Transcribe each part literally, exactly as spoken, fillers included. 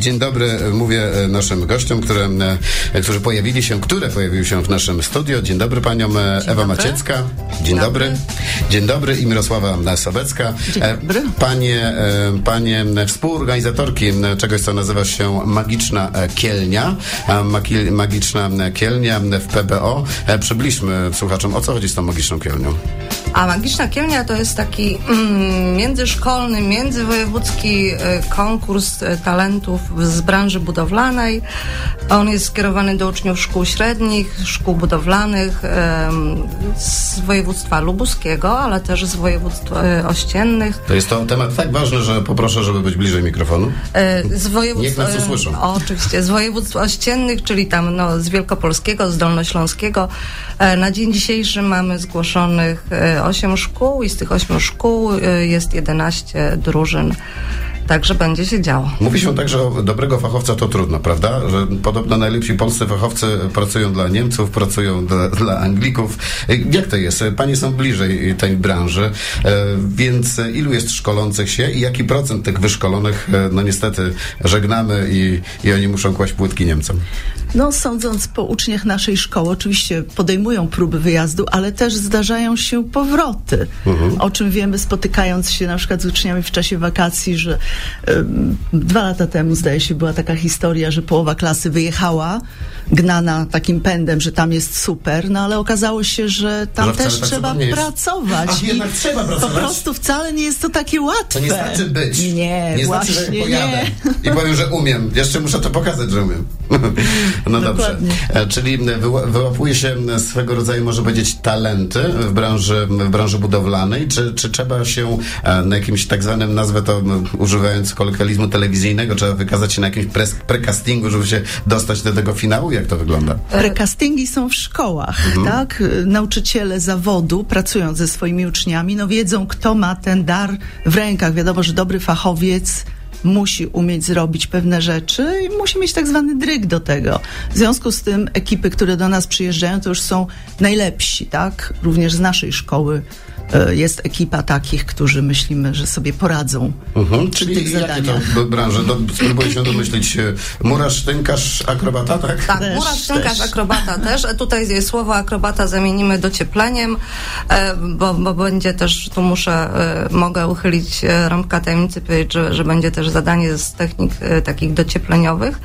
Dzień dobry, mówię naszym gościom, które, którzy pojawili się, które pojawiły się w naszym studio. Dzień dobry paniom Ewa dobry. Maciecka. Dzień, Dzień dobry. dobry. Dzień dobry i Mirosława Sobecka. Dzień dobry. Panie, panie współorganizatorki czegoś, co nazywa się Magiczna Kielnia. Magiczna Kielnia w P B O. Przybliżmy słuchaczom, o co chodzi z tą Magiczną Kielnią. A Magiczna Kielnia to jest taki mm, międzyszkolny, międzywojewódzki y, konkurs y, talentów z branży budowlanej. On jest skierowany do uczniów szkół średnich, szkół budowlanych y, z województwa lubuskiego, ale też z województw y, ościennych. To jest to temat tak ważny, że poproszę, żeby być bliżej mikrofonu. Y, z województw, Niech nas usłyszą. Y, oczywiście, z województw ościennych, czyli tam no, z Wielkopolskiego, z Dolnośląskiego. Y, na dzień dzisiejszy mamy zgłoszonych y, osiem szkół i z tych ośmiu szkół jest jedenaście drużyn. Także będzie się działo. Mówi się tak, że dobrego fachowca to trudno, prawda? Że podobno najlepsi polscy fachowcy pracują dla Niemców, pracują dla, dla Anglików. Jak to jest? Panie są bliżej tej branży, więc ilu jest szkolących się i jaki procent tych wyszkolonych, no niestety żegnamy i, i oni muszą kłaść płytki Niemcom? No, sądząc po uczniach naszej szkoły, oczywiście podejmują próby wyjazdu, ale też zdarzają się powroty. Mhm. O czym wiemy, spotykając się na przykład z uczniami w czasie wakacji, że y, dwa lata temu, zdaje się, była taka historia, że połowa klasy wyjechała, gnana takim pędem, że tam jest super, no ale okazało się, że tam że też tak trzeba pracować. Ach, jednak trzeba pracować. Po prostu wcale nie jest to takie łatwe. To nie znaczy być. Nie, nie właśnie znaczy, że pojadę nie. i powiem, że umiem. Jeszcze muszę to pokazać, że umiem. No Dokładnie. Dobrze. Czyli wyła- wyłapuje się swego rodzaju, może powiedzieć, talenty w branży, w branży budowlanej, czy, czy trzeba się na jakimś tak zwanym, nazwę to używając kolokwializmu telewizyjnego, trzeba wykazać się na jakimś pre- precastingu, żeby się dostać do tego finału? Jak to wygląda? Precastingi są w szkołach, mhm. tak? Nauczyciele zawodu, pracując ze swoimi uczniami, no wiedzą, kto ma ten dar w rękach. Wiadomo, że dobry fachowiec musi umieć zrobić pewne rzeczy i musi mieć tak zwany dryg do tego. W związku z tym ekipy, które do nas przyjeżdżają, to już są najlepsi, tak? Również z naszej szkoły jest ekipa takich, którzy myślimy, że sobie poradzą. Mhm. Czyli jakie to branże? Do, spróbuję się domyślić. Murarz, tynkarz, akrobata, tak? Tak, też, murarz, tynkarz, akrobata też. Tutaj słowo akrobata zamienimy dociepleniem, bo, bo będzie też, tu muszę, mogę uchylić rąbka tajemnicy, powiedzieć, że, że będzie też zadanie z technik takich dociepleniowych.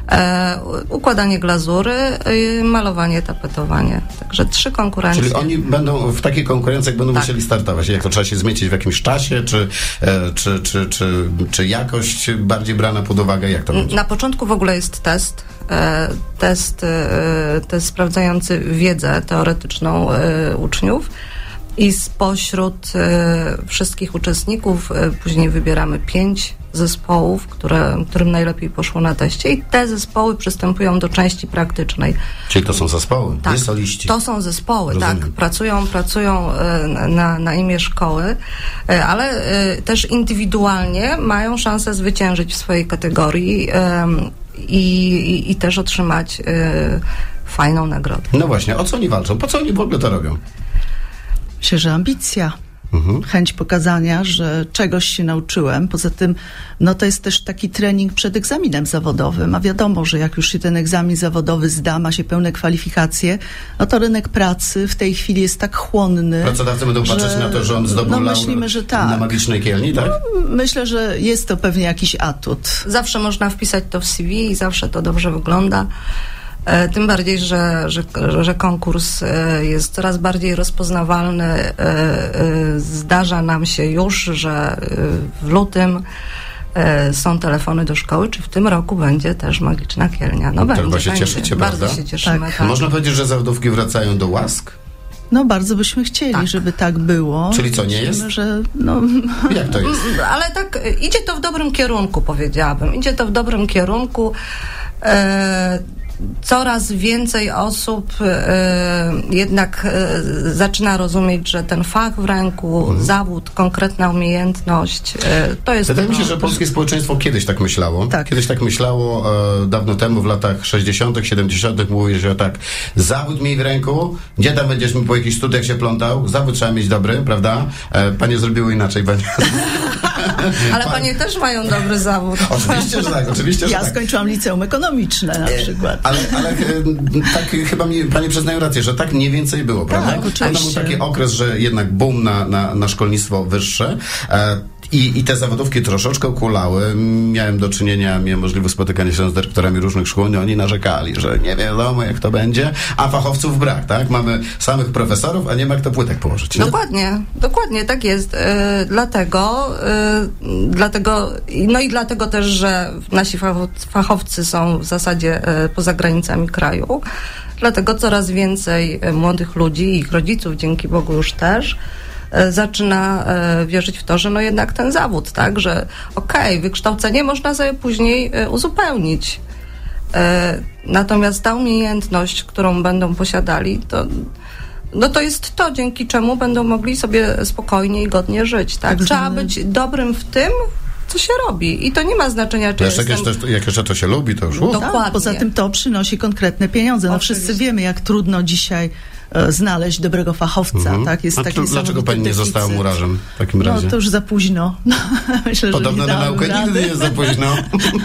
E, układanie glazury, e, malowanie, tapetowanie. Także trzy konkurencje. Czyli oni będą w takich konkurencjach będą tak. musieli startować. Jak to trzeba się zmieścić w jakimś czasie, czy, e, czy, czy, czy, czy jakość bardziej brana pod uwagę? Jak to będzie? Na początku w ogóle jest test. E, test, e, test sprawdzający wiedzę teoretyczną e, uczniów. I spośród e, wszystkich uczestników e, później wybieramy pięć zespołów, które, którym najlepiej poszło na teście i te zespoły przystępują do części praktycznej. Czyli to są zespoły, tak, nie soliści. To są zespoły, Rozumiem. tak. Pracują, pracują e, na, na imię szkoły, e, ale e, też indywidualnie mają szansę zwyciężyć w swojej kategorii e, i, i, i też otrzymać e, fajną nagrodę. No właśnie, o co oni walczą? Po co oni w ogóle to robią? Myślę, że ambicja. Mhm. Chęć pokazania, że czegoś się nauczyłem. Poza tym, no to jest też taki trening przed egzaminem zawodowym, a wiadomo, że jak już się ten egzamin zawodowy zda, ma się pełne kwalifikacje, no to rynek pracy w tej chwili jest tak chłonny. Pracodawcy będą że, patrzeć na to, że on zdobył no myślimy, że tak. na Magicznej Kielni, tak? No, myślę, że jest to pewnie jakiś atut. Zawsze można wpisać to w C V i zawsze to dobrze wygląda. Tym bardziej, że, że, że konkurs jest coraz bardziej rozpoznawalny. Zdarza nam się już, że w lutym są telefony do szkoły, czy w tym roku będzie też Magiczna Kielnia. No, no będzie, się będzie. cieszycie, Bardzo prawda? się cieszymy. Tak. Tak. Można powiedzieć, że zawodówki wracają do łask? No bardzo byśmy chcieli, tak. żeby tak było. Czyli co, nie jest? Myślimy, że no... Jak to jest? Ale tak, idzie to w dobrym kierunku, powiedziałabym. Idzie to w dobrym kierunku. E, Coraz więcej osób e, jednak e, zaczyna rozumieć, że ten fach w ręku, mhm. zawód, konkretna umiejętność, e, to jest... Wydaje mi się, że polskie społeczeństwo kiedyś tak myślało. Tak. Kiedyś tak myślało e, dawno temu, w latach sześćdziesiątych, siedemdziesiątych mówiło się tak, zawód miej w ręku, gdzie tam będziesz mi po jakichś studiach się plątał, zawód trzeba mieć dobry, prawda? E, panie zrobiły inaczej, panie. Ale panie też mają dobry zawód. Oczywiście, że tak, oczywiście, że Ja tak. skończyłam liceum ekonomiczne na przykład. Ale, ale e, tak chyba mi panie przyznają rację, że tak mniej więcej było, prawda? Tak, oczywiście. To był taki okres, że jednak boom na, na, na szkolnictwo wyższe. E, I, I te zawodówki troszeczkę kulały. Miałem do czynienia, miałem możliwość spotykania się z dyrektorami różnych szkół, no oni narzekali, że nie wiadomo jak to będzie, a fachowców brak, tak? Mamy samych profesorów, a nie ma kto płytek położyć. Nie? Dokładnie, dokładnie, tak jest. Yy, dlatego, yy, dlatego, no i dlatego też, że nasi fachowcy są w zasadzie yy, poza granicami kraju. Dlatego coraz więcej młodych ludzi i ich rodziców, dzięki Bogu już też, zaczyna e, wierzyć w to, że no jednak ten zawód, tak, że okej, okay, wykształcenie można sobie później e, uzupełnić. E, natomiast ta umiejętność, którą będą posiadali, to, no to jest to, dzięki czemu będą mogli sobie spokojnie i godnie żyć, tak? Tak, Trzeba że... być dobrym w tym, co się robi. I to nie ma znaczenia, czy Jeszcze jestem... jak, jak jeszcze to się lubi, to już... Uh. Dokładnie. Tak, poza tym to przynosi konkretne pieniądze. No Oczywiście. wszyscy wiemy, jak trudno dzisiaj e, znaleźć dobrego fachowca, Mhm. tak? Jest A taki to dlaczego pani nie deficyt. została murarzem w takim razie? No to już za późno. Myślę, Podobno że nie na naukę dałam nigdy rady. nie jest za późno.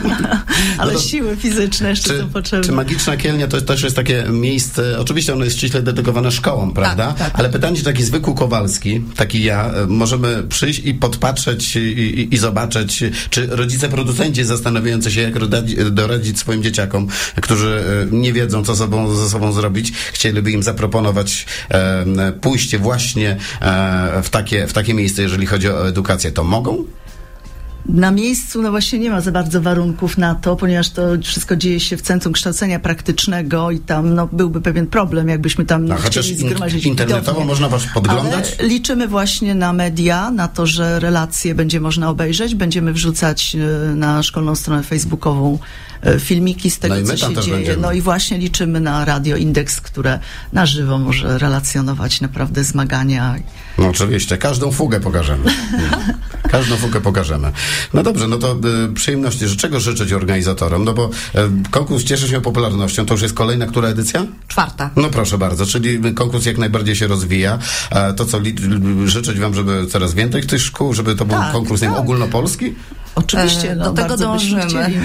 Ale No to- siły fizyczne jeszcze Czy, są potrzebne. czy Magiczna Kielnia to też jest takie miejsce, oczywiście ono jest ściśle dedykowane szkołom, prawda? tak. Ale pytanie, czy taki zwykły Kowalski, taki ja, e, możemy przyjść i podpatrzeć i, i, i zobaczyć, czy rodzice producenci zastanawiający się, jak doradzić, doradzić swoim dzieciakom, którzy e, nie wiedzą, co sobą, ze sobą zrobić, chcieliby im zaproponować e, pójście właśnie e, w, takie, w takie miejsce, jeżeli chodzi o edukację, to mogą? Na miejscu, no właśnie nie ma za bardzo warunków na to, ponieważ to wszystko dzieje się w Centrum Kształcenia Praktycznego i tam no, byłby pewien problem, jakbyśmy tam No, chociaż chcieli in, zgromadzić internetowo widownię. można was podglądać? Ale liczymy właśnie na media, na to, że relacje będzie można obejrzeć. Będziemy wrzucać e, na szkolną stronę facebookową e, filmiki z tego, No i my co tam się też dzieje. będziemy. No i właśnie liczymy na Radio Indeks, które na żywo może relacjonować naprawdę zmagania. No oczywiście, każdą fugę pokażemy. Każdą fugę pokażemy. No dobrze, no to y, przyjemności. Czego życzyć organizatorom? No bo y, konkurs cieszy się popularnością. To już jest kolejna, która edycja? Czwarta. No proszę bardzo, czyli konkurs jak najbardziej się rozwija. A to co, li, życzyć wam, żeby coraz więcej tych szkół, żeby to był Tak, konkurs nie wiem, tak. ogólnopolski? Oczywiście, E, no, do tego bardzo byśmy dążymy. chcieli.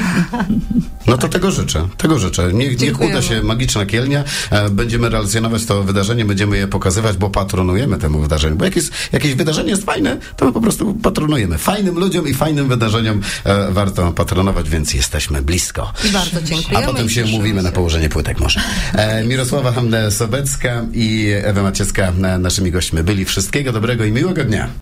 No to tego życzę, tego życzę. Niech, niech Dziękujemy. uda się Magiczna Kielnia. E, Będziemy relacjonować to wydarzenie, będziemy je pokazywać, bo patronujemy temu wydarzeniu. Bo jak jest, jakieś wydarzenie jest fajne, to my po prostu patronujemy. Fajnym ludziom i fajnym wydarzeniom e, warto patronować, więc jesteśmy blisko. I bardzo A dziękujemy. potem i się cieszymy mówimy na się. położenie płytek może. E, Mirosława Hamne-Sobecka i Ewa Maciecka e, naszymi gośćmi byli. Wszystkiego dobrego i miłego dnia.